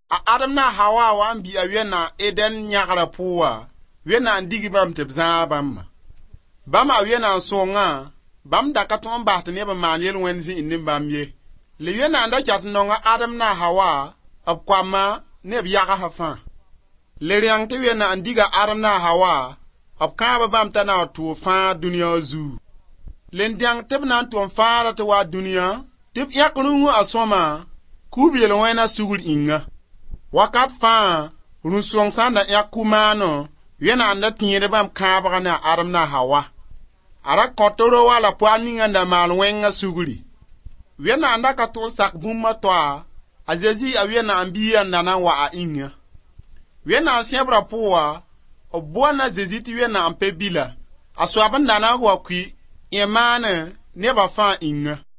A Adam na Hawa wa bi a wena Eden nyagara puwa. Wena andigi bam te bza bam. Bam a wena songa. Bam da katon ba te neba man yel wenzi indim bam ye. Le wena anda chat nonga Adam na Hawa. Ab kwama neb yaga hafan. Le riang te wena andiga Adam na Hawa. Ab kaba bam ta na tu fa dunia zu. Len diang teb nan tu fa te wa dunia. Teb yakunungu asoma. Kubi yel wena sugul inga. Wakat fa rusong sanda yakumano wena anda tinyere bam kaba na Adam na Hawa. Ara kotoro wala pwaninga nda malwenga suguli. Wena anda kato sak bumma toa. Azezi a wena ambiya nana wa a inga. Wena asiabra poa. Obwana zeziti wena ampebila. Aswaban nana wa kwi. Yemane neba fa inga.